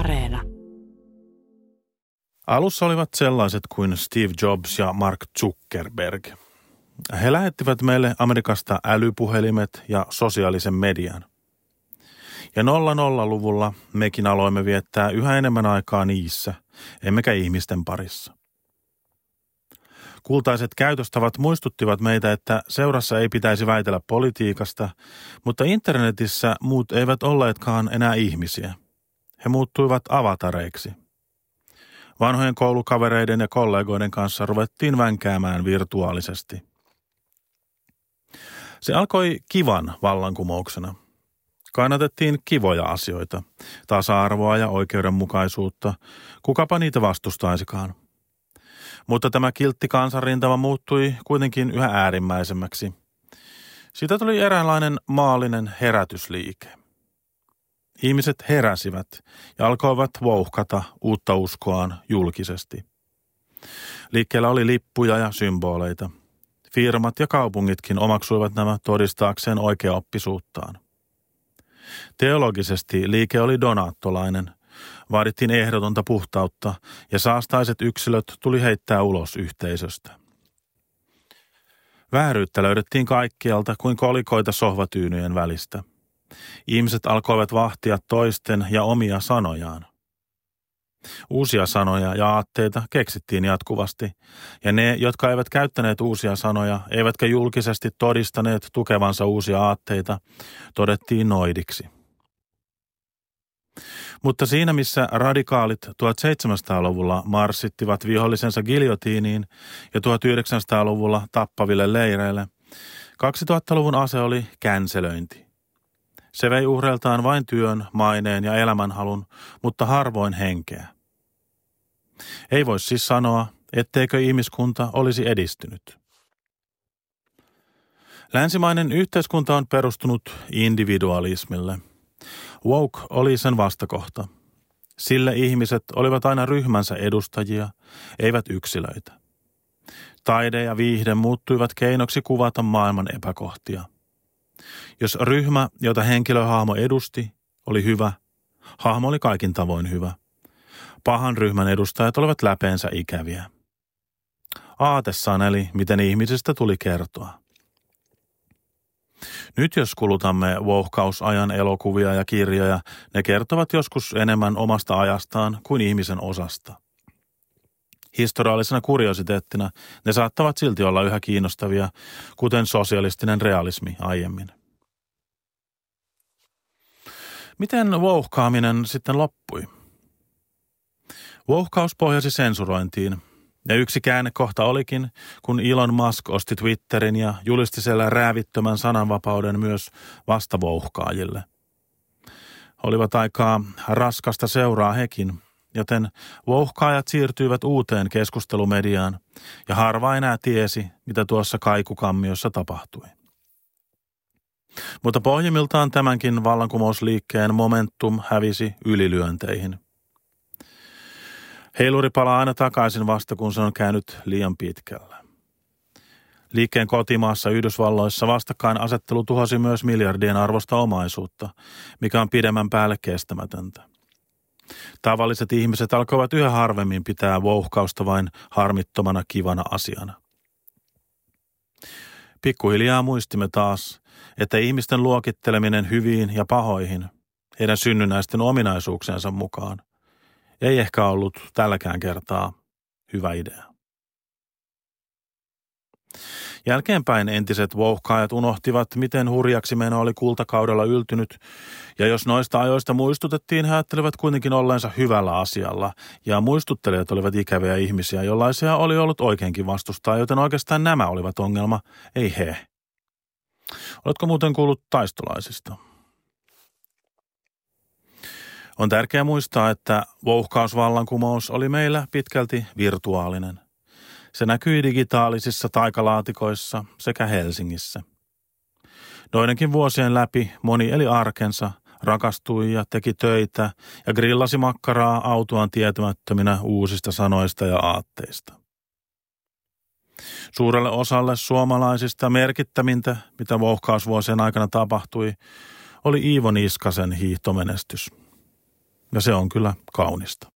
Areena. Alussa olivat sellaiset kuin Steve Jobs ja Mark Zuckerberg. He lähettivät meille Amerikasta älypuhelimet ja sosiaalisen median. Ja 00-luvulla mekin aloimme viettää yhä enemmän aikaa niissä, emmekä ihmisten parissa. Kultaiset käytöstavat muistuttivat meitä, että seurassa ei pitäisi väitellä politiikasta, mutta internetissä muut eivät olleetkaan enää ihmisiä. He muuttuivat avatareiksi. Vanhojen koulukavereiden ja kollegoiden kanssa ruvettiin vänkäämään virtuaalisesti. Se alkoi kivan vallankumouksena. Kannatettiin kivoja asioita, tasa-arvoa ja oikeudenmukaisuutta, kukapa niitä vastustaisikaan. Mutta tämä kiltti kansanrintama muuttui kuitenkin yhä äärimmäisemmäksi. Siitä tuli eräänlainen maallinen herätysliike. Ihmiset heräsivät ja alkoivat vouhkata uutta uskoaan julkisesti. Liikkeellä oli lippuja ja symboleita. Firmat ja kaupungitkin omaksuivat nämä todistaakseen oikeaoppisuuttaan. Teologisesti liike oli donaattolainen. Vaadittiin ehdotonta puhtautta ja saastaiset yksilöt tuli heittää ulos yhteisöstä. Vääryyttä löydettiin kaikkialta kuin kolikoita sohvatyynyjen välistä. Ihmiset alkoivat vahtia toisten ja omia sanojaan. Uusia sanoja ja aatteita keksittiin jatkuvasti, ja ne, jotka eivät käyttäneet uusia sanoja, eivätkä julkisesti todistaneet tukevansa uusia aatteita, todettiin noidiksi. Mutta siinä, missä radikaalit 1700-luvulla marssittivat vihollisensa giljotiiniin ja 1900-luvulla tappaville leireille, 2000-luvun ase oli känselöinti. Se vei uhreiltaan vain työn, maineen ja elämänhalun, mutta harvoin henkeä. Ei voi siis sanoa, etteikö ihmiskunta olisi edistynyt. Länsimainen yhteiskunta on perustunut individualismille. Woke oli sen vastakohta. Sille ihmiset olivat aina ryhmänsä edustajia, eivät yksilöitä. Taide ja viihde muuttuivat keinoksi kuvata maailman epäkohtia. Jos ryhmä, jota henkilöhahmo edusti, oli hyvä, hahmo oli kaikin tavoin hyvä. Pahan ryhmän edustajat olivat läpeensä ikäviä. Aate saneli, miten ihmisistä tuli kertoa. Nyt jos kulutamme vouhkausajan elokuvia ja kirjoja, ne kertovat joskus enemmän omasta ajastaan kuin ihmisen osasta. Historiallisena kuriositeettina ne saattavat silti olla yhä kiinnostavia, kuten sosialistinen realismi aiemmin. Miten vouhkaaminen sitten loppui? Vouhkaus pohjasi sensurointiin, ja yksi käännekohta olikin, kun Elon Musk osti Twitterin ja julisti siellä räävittömän sananvapauden myös vastavouhkaajille. Olivat aikaa raskasta seuraa hekin, joten vouhkaajat siirtyivät uuteen keskustelumediaan, ja harva enää tiesi, mitä tuossa kaikukammiossa tapahtui. Mutta pohjimmiltaan tämänkin vallankumousliikkeen momentum hävisi ylilyönteihin. Heiluri palaa aina takaisin vasta, kun se on käynyt liian pitkällä. Liikkeen kotimaassa Yhdysvalloissa vastakkainasettelu tuhosi myös miljardien arvosta omaisuutta, mikä on pidemmän päälle kestämätöntä. Tavalliset ihmiset alkoivat yhä harvemmin pitää vouhkausta vain harmittomana kivana asiana. Pikkuhiljaa muistimme taas, että ihmisten luokitteleminen hyviin ja pahoihin, heidän synnynnäisten ominaisuuksiensa mukaan, ei ehkä ollut tälläkään kertaa hyvä idea. Jälkeenpäin entiset vouhkaajat unohtivat, miten hurjaksi meno oli kultakaudella yltynyt, ja jos noista ajoista muistutettiin, he ajattelivat kuitenkin olleensa hyvällä asialla, ja muistuttelijat olivat ikäviä ihmisiä, jollaisia oli ollut oikeinkin vastustaa, joten oikeastaan nämä olivat ongelma, ei he. Oletko muuten kuullut taistolaisista? On tärkeää muistaa, että vouhkausvallankumous oli meillä pitkälti virtuaalinen. Se näkyi digitaalisissa taikalaatikoissa sekä Helsingissä. Noidenkin vuosien läpi moni eli arkensa, rakastui ja teki töitä ja grillasi makkaraa autoaan tietämättöminä uusista sanoista ja aatteista. Suurelle osalle suomalaisista merkittävintä, mitä vouhkausvuosien aikana tapahtui, oli Iivo Niskasen hiihtomenestys. Ja se on kyllä kaunista.